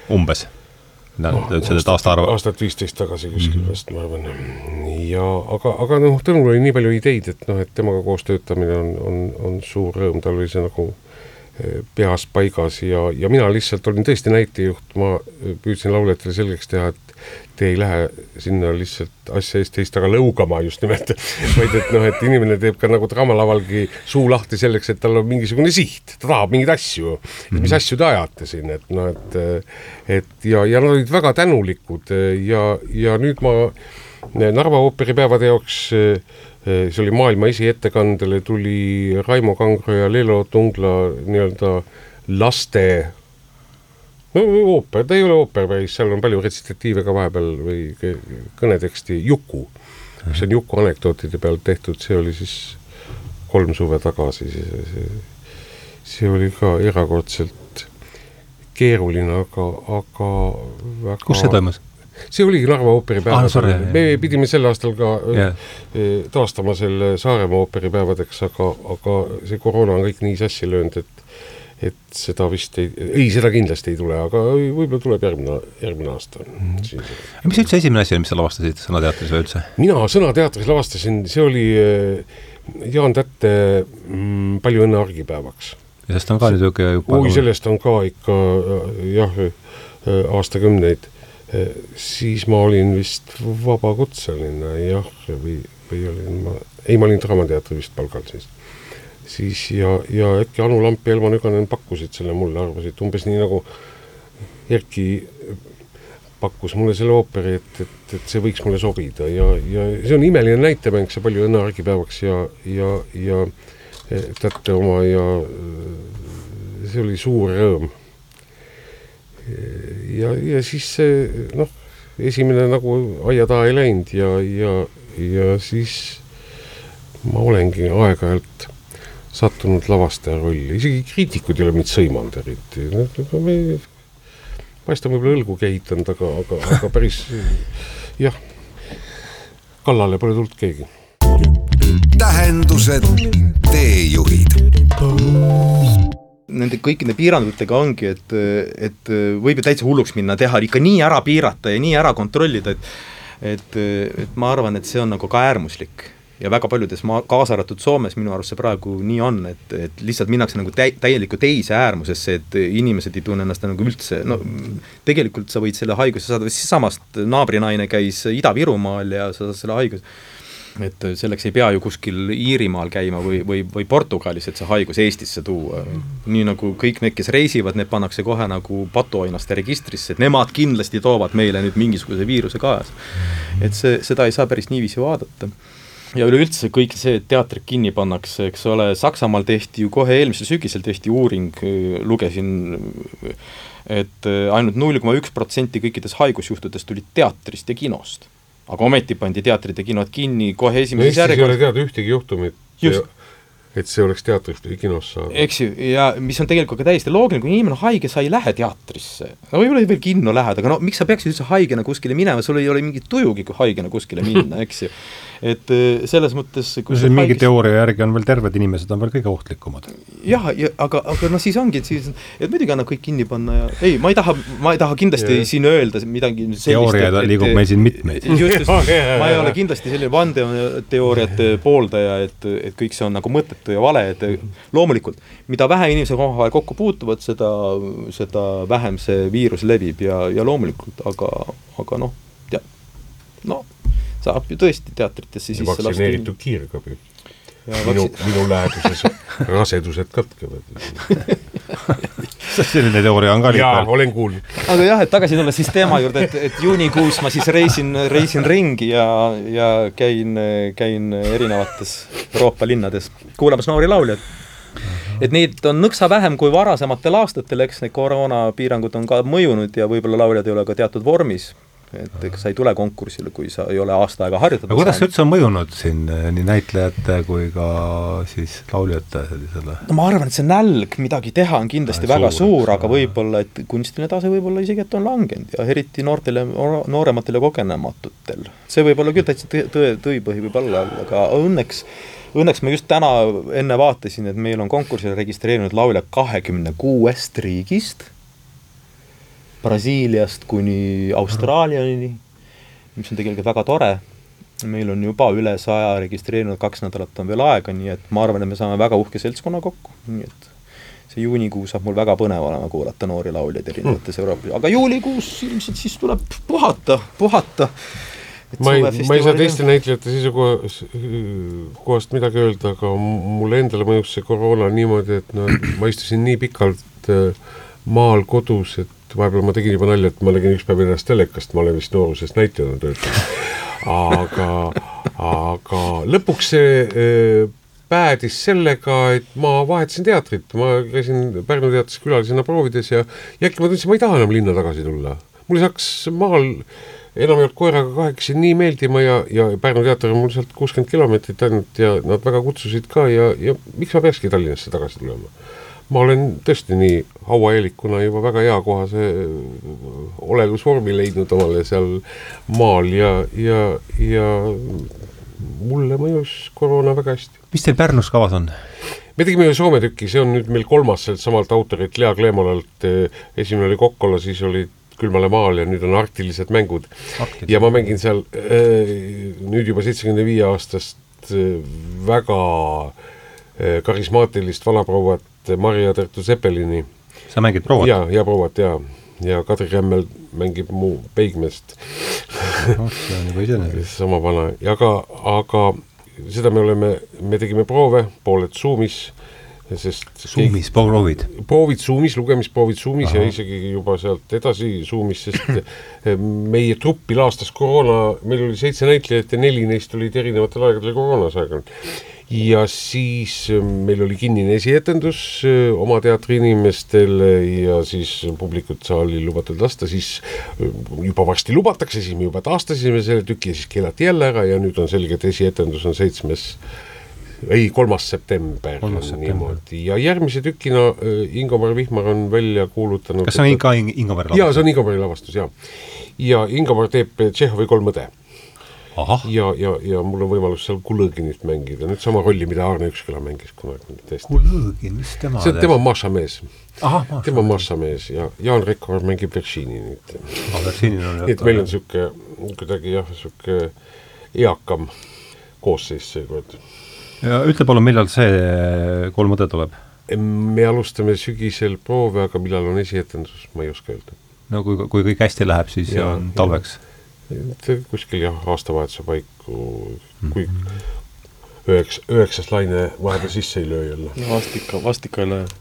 umbes? No, aastat, aasta arva...
aastat viisteist tagasi kuskil mm-hmm. vast, ma arvan. Ja, aga, aga noh, Tõnul oli nii palju ideid, et, noh, et temaga koos töötamine on, on, on suur rõõm, tal oli see nagu peas paigas ja, ja mina lihtsalt olin tõesti näitejuht, ma püüdsin lauljatele selgeks teha, et te ei lähe sinna lihtsalt asja eest teist aga lõugama just nimelt, vaid et noh, et inimene teeb ka nagu draamalavalgi suu lahti selleks, et tal on mingisugune siht, ta tahab mingeid asju, et mis asju te ajate siin, et noh, et, et ja, ja nad olid väga tänulikud ja, ja nüüd ma Narva ooperipäevade jaoks, see oli maailma esiettekandele, tuli Raimo Kangro ja Lelo Tungla nii-öelda laste no, ooper, ta ei ole ooper, vaid seal on palju retsitatiive ka vahepeal või kõneteksti Juku, mis on Juku anekdootide peal tehtud, see oli siis kolm suve tagasi, see, see, see oli ka erakordselt keeruline, aga, aga väga...
Kus see toimus?
See oligi Narva ooperipäevad.
Ah, sorry,
me pidime sel aastal ka yeah. taastama selle Saaremaa ooperipäevadeks, aga, aga see koroona on kõik nii sassi löönud, et, et seda vist ei, ei, seda kindlasti ei tule, aga võib-olla tuleb järgmine, järgmine aasta. Mm. Siis...
Mis üldse esimene asi, mis sa lavastasid Sõnateatris või üldse?
Mina Sõnateatris lavastasin, see oli Jaan Tätte mm, Palju õnne argipäevaks.
Ja sellest on ka nüüd juba...
Oi, sellest on ka ikka jah, aastakümneid. Siis ma olin vist vabakutseline, jah, või, või olin ma, ei, ma olin Draamateatri vist palgal siis. Siis ja, ja äkki Anu Lamp ja Elma Nüganen pakkusid selle mulle, arvasid umbes nii nagu Erki pakkus mulle selle ooperi, et, et, et see võiks mulle sobida ja, ja see on imeline näitemäng, see Palju õnne argipäevaks ja, ja, ja Tätte oma ja see oli suur rõõm. Ja, ja siis see, noh, esimene nagu aia taha ei läinud ja, ja, ja siis ma olengi aeg-ajalt sattunud lavastaja rolli. Isegi kriitikud ei ole mind sõimanud eriti. Me paista võib-olla õlgu kehitanud, aga, aga, aga päris, jah, kallale pole tulnud keegi.
Tähendused, teejuhid.
Nende kõikide piirangutega ongi, et, et võib ju täitsa hulluks minna, teha ikka nii ära piirata ja nii ära kontrollida, et, et, et ma arvan, et see on nagu ka äärmuslik. Ja väga paljudes ma, kaasaratud Soomes minu arust see praegu nii on, et, et lihtsalt minnakse nagu täi, täieliku teise äärmusesse, et inimesed ei tunne ennast nagu üldse, no tegelikult sa võid selle haiguse saada, siis samast naabrinaine käis Ida-Virumaal ja sa saad selle haiguse, et selleks ei pea ju kuskil Iirimaal käima või, või, või Portugalis, et see haigus Eestisse tuua. Nii nagu kõik need, kes reisivad, need pannakse kohe nagu patuoinaste registrisse, et nemad kindlasti toovad meile nüüd mingisuguse viiruse kaas. Et see, seda ei saa päris niiviisi vaadata. Ja üleüldse kõik see, et teatrid kinni pannakse, eks ole, Saksamaal tehti ju kohe eelmisel sügisel tehti uuring, lugesin, et ainult null koma üks protsenti kõikides haigusjuhtudest tulid teatrist ja kinost. Aga ometi pandi teatrid ja kinod kinni kohe esimeses
järjekorras.
Eestis
ei ole teada ühtegi juhtumit, et see oleks teatrist või kinos saada.
Eks ju, ja mis on tegelikult ka täiesti loogiline, kui inimene haige, sa ei lähe teatrisse. No võib-olla veel kinno lähed, aga no miks sa peaksid üldse haigena kuskile minema, sul ei ole mingit tujugi, kui haigena kuskile minna, eks ju. Et selles mõttes... Kui
see mingi haigis... teooria järgi on veel terved inimesed, on veel kõige ohtlikumad.
Jah, ja, aga, aga no siis ongi, et, siis, et muidugi annab kõik kinni panna ja... Ei, ma ei taha, ma ei taha kindlasti ja. Siin öelda midagi sellist...
Teooria liigub meil siin mitmeid.
Just, ma ei ole kindlasti selline vandeteooriate pooldaja, et, et kõik see on nagu mõttetu ja vale, et loomulikult, mida vähem inimesed omavahel kokku puutuvad, seda, seda vähem see viirus levib ja, ja loomulikult, aga, aga noh, ja, no saab ju tõesti teatritesse sisse
lasta. Ja vaktsineeritud kiirgabi. Minu, minu läheduses rasedused katkevad.
Selline teooria on ka liiga.
Jaa, olen kuulnud.
Aga jah, et tagasi tulla siis teema juurde, et, et juunikuus ma siis reisin, reisin ringi ja, ja käin, käin erinevates Euroopa linnades kuulamas noori lauljad. Et neid on nõksa vähem kui varasematel aastatel, eks need koroonapiirangud on ka mõjunud ja võib-olla lauljad ei ole ka teatud vormis. Et ega sa ei tule konkursile, kui sa ei ole aasta aega harjutada.
Aga kuidas üldse on mõjunud siin nii näitlejate kui ka siis lauljate sellisele?
No ma arvan, et see nälg midagi teha on kindlasti ja, väga suur, suur, aga võib-olla, et kunstiline tase võib-olla isegi, et on langenud ja eriti noortele, noorematele kogenematutel. See võib-olla küll täitsa tõe, tõipõhi võib olla, aga õnneks, õnneks ma just täna enne vaatasin, et meil on konkursile registreerinud laulja kahekümne kuuest riigist Brasiiliast kuni Austraaliani, mis on tegelikult väga tore. Meil on juba üle saja registreerinud, kaks nädalat on veel aega, nii et ma arvan, et me saame väga uhke seltskonna kokku, nii et see juunikuu saab mul väga põnev olema kuulata noori lauljaid erinevates Euroopas, aga juulikuus ilmselt siis tuleb puhata, puhata.
Ma ei, ma ei saa teiste näitlejate seisukohast midagi öelda, aga mulle endale mõjus see koroona niimoodi, et no, ma istusin nii pikalt maal kodus, et vahepeal ma tegin juba nalja, et ma nägin üks päev ennast telekast, ma olen vist noorusest näitlejana töötanud. Aga, aga lõpuks see päädis sellega, et ma vahetasin teatrit, ma käisin Pärnu teatris külalisena proovides ja jäkki ma tundsin, ma ei taha enam linna tagasi tulla. Mul saaks maal enam ei olnud koeraga kahekesi nii meeldima ja, ja Pärnu teater on mul sealt kuuskümmend kilomeetrit ainult ja nad väga kutsusid ka ja, ja miks ma peakski Tallinnasse tagasi tulema? Ma olen tõesti nii hauaelikuna juba väga hea koha see olelusvormi leidnud omale seal maal ja, ja, ja mulle mõjus koroona väga hästi.
Mis teil Pärnus kavas on?
Me tegime Soome tükki, see on nüüd meil kolmas sellest samalt autorit Lea Kleemalalt, esimene oli Kokkola, siis oli Külmale maal ja nüüd on arktilised mängud. Arktilised. Ja ma mängin seal nüüd juba seitsekümmend viis aastast väga karismaatilist vanaprouvat Maria Tertu Seppelini.
Sa mängid prouvat?
Ja, ja prouvat, ja. Ja Kadri Rämmel mängib mu peigmest.
No, see on juba isene.
Sama vana. Ja aga, aga seda me oleme, me tegime proove, pooled Zoomis, sest
Zoomis, proovid?
Proovid Zoomis, lugemisproovid Zoomis Aha. ja isegi juba sealt edasi Zoomis, sest meie truppi laastas koroona, meil oli seitse näitlejat ja neli neist olid erinevatel aegadel koroonas aeganud. Ja siis meil oli kinnine esietendus oma teatri inimestele ja siis publikut saali lubatud lasta, siis juba varsti lubatakse, siis me juba taastasime selle tüki ja siis keelati jälle ära ja nüüd on selge, et esietendus on seitsmes, ei, kolmas september.
kolmas september.
Ja järgmise tükina Ingomar Vihmar on välja kuulutanud.
Kas see on ka Ingomari lavastus?
Jaa, see on Ingomari lavastus, jah. Ja Ingomar teeb Tšehhovi kolm õde. Aha. Ja, ja, ja mul on võimalus seal Kulõginit mängida. Nüüd sama rolli, mida Arne Üksküla mängis kunagi.
Kulõgin, mis tema
see on tema Maša mees.
Aha, Maša
tema Maša mees. Ja Jaan Rekkor mängib Veršini nüüd.
Ah, Veršini on
jah. Et meil on süke, kuidagi jah, süke eakam koosseis seekord.
Ja ütle palun, millal see kolm õde tuleb?
Me alustame sügisel proove, aga millal on esietendus, ma ei oska öelda.
No kui, kui kõik hästi läheb, siis ja, on talveks.
Kuskil jah, aastavahetuse paiku, kui üheks, üheksas laine vahepeal sisse ei löö jälle.
No vastika, vastika ei löö.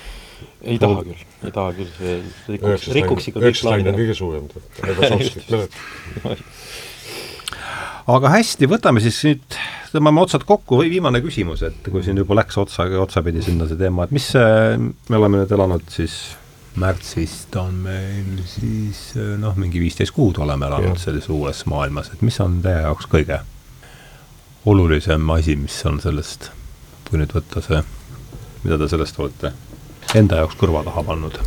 Ei taha küll, ei taha küll, see rikuks, rikuks ikka kõik
laine on kõige suurem, ega sooskit mälet.
Aga hästi, võtame siis nüüd, tõmbame otsad kokku või viimane küsimus, et kui siin juba läks otsa, otsapidi sinna see teema, et mis me oleme nüüd elanud siis märtsist on meil siis noh, mingi viisteist kuud oleme elanud selles uues maailmas, et mis on teie jaoks kõige olulisem asi, mis on sellest, kui nüüd võtta see, mida te sellest olete enda jaoks kõrva taha pannud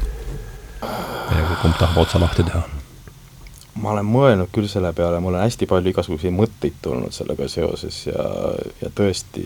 ja kui kumb tahab otsa lahti teha?
Ma olen mõelnud küll selle peale, mul on hästi palju igasuguseid mõtteid tulnud sellega seoses ja, ja tõesti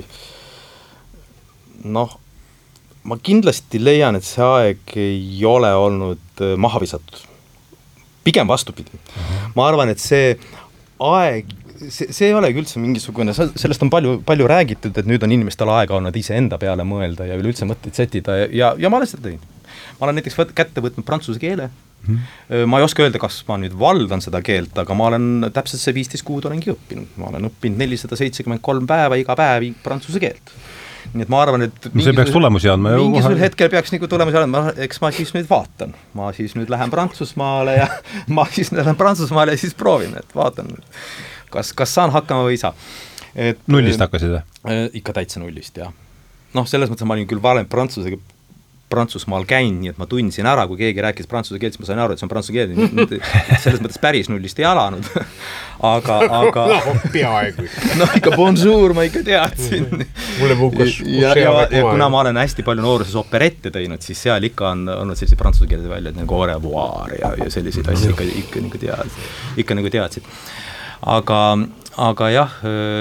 noh, ma kindlasti leian, et see aeg ei ole olnud maha visatud. Pigem vastupidi. Uh-huh. Ma arvan, et see aeg, see, see ei ole üldse mingisugune, sellest on palju, palju räägitud, et nüüd on inimestel aega olnud ise enda peale mõelda ja üleüldse mõtteid setida ja, ja, ja ma olen seda teinud. Ma olen näiteks võt, kätte võtnud prantsuse keele. Uh-huh. Ma ei oska öelda, kas ma nüüd valdan seda keelt, aga ma olen täpselt see viisteist kuud olengi õppinud. Ma olen õppinud nelisada seitsekümmend kolm päeva iga päev prantsuse keelt. Nii et ma arvan, et
no see peaks tulemusi andma.
Mingisugusel hetkel peaks nagu tulemusi andma, eks ma siis nüüd vaatan. Ma siis nüüd lähen Prantsusmaale ja ma siis lähen Prantsusmaale ja siis proovin, et vaatan, kas, kas saan hakkama või ei saa. Et,
nullist hakkasid?
Äh, ikka täitsa nullist, jah. Noh, selles mõttes ma olin küll varem prantsusega Prantsusmaal käin, nii et ma tundsin ära, kui keegi rääkis prantsuse keelt, siis ma sain aru, et see on prantsuse keel, selles mõttes päris nullist ei alanud. aga, aga
no, peaaegu.
no ikka bonjour, ma ikka teadsin.
Mulle muukas
ja, ja, ja kuna ma olen hästi palju nooruses operette teinud, siis seal ikka on olnud sellised prantsuse keeled välja, et nagu au revoir ja, ja selliseid asju ikka, ikka, ikka, tead, ikka nagu teadsid. Aga, aga jah, et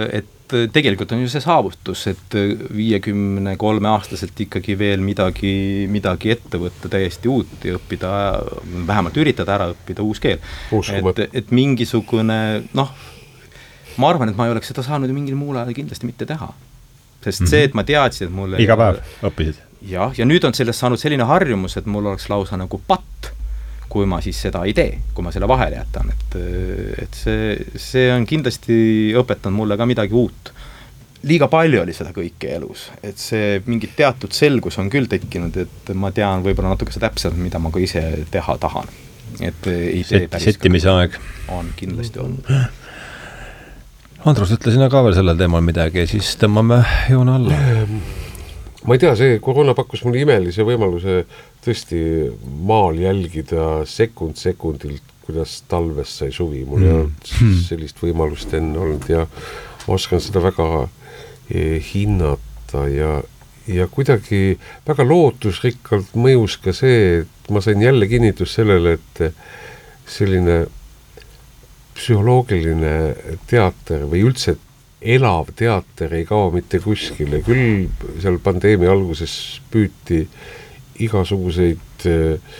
et tegelikult on ju see saavutus, et viiekümne kolme aastaselt ikkagi veel midagi, midagi ette võtta täiesti uut ja õppida, vähemalt üritada ära õppida uus keel. Et, et mingisugune, noh, ma arvan, et ma ei oleks seda saanud mingil muul ajal kindlasti mitte teha. Sest mm-hmm. see, et ma teadsin, et mulle...
Iga päev õppisid?
Jah, ja nüüd on sellest saanud selline harjumus, et mul oleks lausa nagu patt, kui ma siis seda ei tee, kui ma selle vahele jätan, et, et see, see on kindlasti õpetanud mulle ka midagi uut. Liiga palju oli seda kõike elus, et see mingi teatud selgus on küll tekkinud, et ma tean võib-olla natuke see täpselt, mida ma ka ise teha tahan. Et ei tee
Set, settimise aeg.
On kindlasti olnud.
Andrus, ütle sina ka veel sellel teemal midagi, siis tõmbame joone alla.
Ma ei tea, see koroona pakkus mulle imelise võimaluse tõesti maal jälgida sekund sekundilt, kuidas talves sai suvi. Mul ei olnud sellist võimalust enne olnud ja ma oskan seda väga hinnata ja, ja kuidagi väga lootusrikkalt mõjus ka see, et ma sain jälle kinnitus sellele, et selline psühholoogiline teater või üldse elav teater ei kao mitte kuskile. Küll seal pandeemia alguses püüti igasuguseid äh,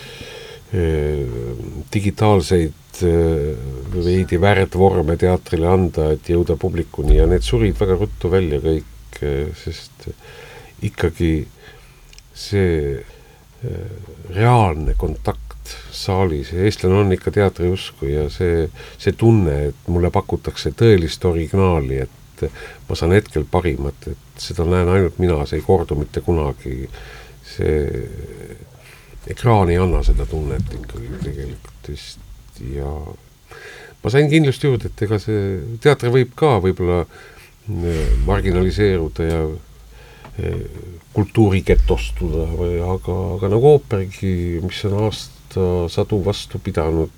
digitaalseid äh, veidi värdvorme teatrile anda, et jõuda publikuni ja need surid väga ruttu välja kõik, sest ikkagi see äh, reaalne kontakt saalis, eestlane on ikka teatriusku ja see, see tunne, et mulle pakutakse tõelist originaali, et ma saan hetkel parimat, et seda näen ainult mina, see ei kordu mitte kunagi. See ekraan ei anna seda tunnet ikkagi tegelikult vist ja ma sain kindlust juurde, et ega see teatri võib ka võib-olla marginaliseeruda ja kultuuriketostuda, või, aga, aga nagu ooperigi, mis on aasta sadu vastu pidanud,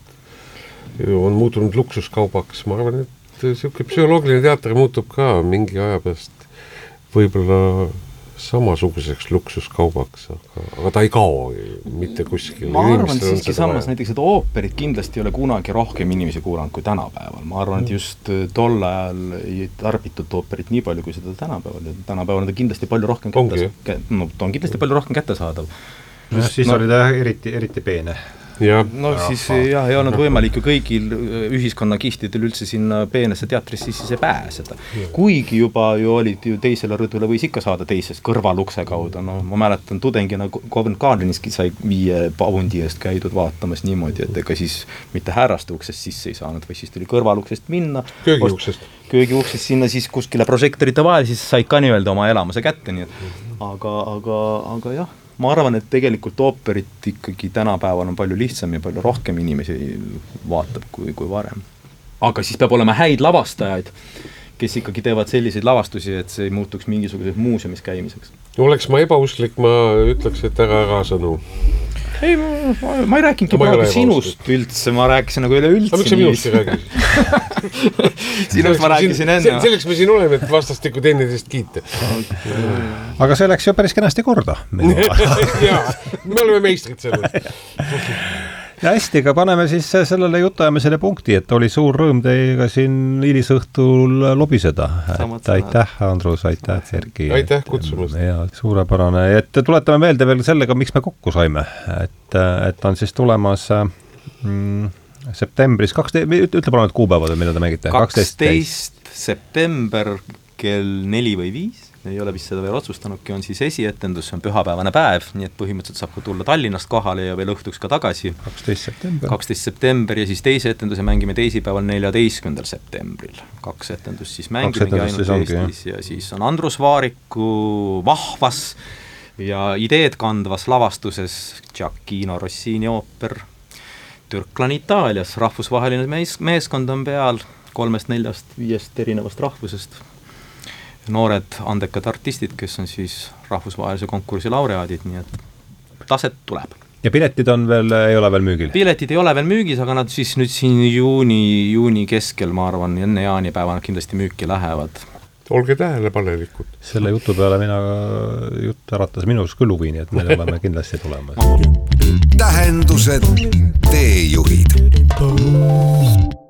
on muutunud luksuskaubaks. Ma arvan, et selline psühholoogiline teater muutub ka mingi aja pärast võib-olla samasuguseks luksuskaubaks, aga, aga ta ei kao mitte kuskil.
Ma arvan siiski samas näiteks, et ooperit kindlasti ei ole kunagi rohkem inimesi kuulanud kui tänapäeval. Ma arvan, et just tol ajal ei tarbitud ooperit nii palju kui seda tänapäeval. Ja tänapäeval on ta kindlasti palju rohkem kätte, no, ta on kindlasti palju rohkem kättesaadav.
No, siis no, oli ta eriti, eriti peene.
Ja, no ja, siis jah, ei olnud võimalik ju kõigil ühiskonnakihtidel üldse sinna peenesse teatrisse siis ei pääseda. Kuigi juba ju olid ju teisele rõdule võis ikka saada teisest kõrvalukse kaudu. No, ma mäletan tudengina Covent Gardeniski sai viie paundi eest käidud vaatamas niimoodi, et ega siis mitte härraste uksest sisse ei saanud, või siis tuli kõrvaluksest minna.
Köögiuksest.
Köögiuksest sinna siis kuskile prožektorite vahel, siis sai ka nivelda oma elamuse kätte. Nii et, aga, aga, aga jah. Ma arvan, et tegelikult ooperit ikkagi tänapäeval on palju lihtsam ja palju rohkem inimesi vaatab kui, kui varem. Aga siis peab olema häid lavastajaid, kes ikkagi teevad selliseid lavastusi, et see ei muutuks mingisuguseks muuseumis käimiseks.
Oleks ma ebausklik, ma ütleks, et ära ära sõnu.
Ei, ma, ma ei rääkingi praegu sinust üldse, ma rääkisin nagu üle üldse.
Aga miks sa minust ei räägis?
Sinust ma rääkisin enne.
Selleks me siin oleme, et vastastiku teineteist kiita.
Aga see läks ju päris kenasti korda.
Jaa, me oleme meistrid selles.
Ja hästi, aga paneme siis sellele jutuajamisele punkti, et oli suur rõõm teiega siin hilisõhtul lobiseda. Et aitäh, Andrus, aitäh, Erki.
Aitäh kutsumast.
Ja, suurepärane. Et tuletame meelde veel sellega, miks me kokku saime. Et, et on siis tulemas mm, septembris, kaksteist, ütle palun, et kuupäevad, mida te mängite?
kaksteist september kell neli või viis. Ei ole vist seda veel otsustanudki, on siis esietendus, see on pühapäevane päev, nii et põhimõtteliselt saab ka tulla Tallinnast kohale ja veel õhtuks ka tagasi.
kaksteist september.
kaksteist september ja siis teise etenduse mängime teisipäeval neljateistkümnendal septembril. Kaks etendust siis mängimegi ainult
ongi,
Eestis ja siis on Andrus Vaariku vahvas ja ideed kandvas lavastuses Gioacchino Rossini ooper Türklan Itaalias. Rahvusvaheline mees, meeskond on peal kolmest, neljast, viiest erinevast rahvusest. Noored andekad artistid, kes on siis rahvusvahelise konkursi laureaadid, nii et taset tuleb.
Ja piletid on veel, ei ole veel müügil?
Piletid ei ole veel müügis, aga nad siis nüüd siin juuni, juuni keskel, ma arvan, enne jaanipäeva nad kindlasti müüki lähevad.
Olge tähelepanelikud.
Selle jutu peale mina, jutt äratas minus küll huvi, nii et me oleme kindlasti tulemas.
Tähendused, teejuhid.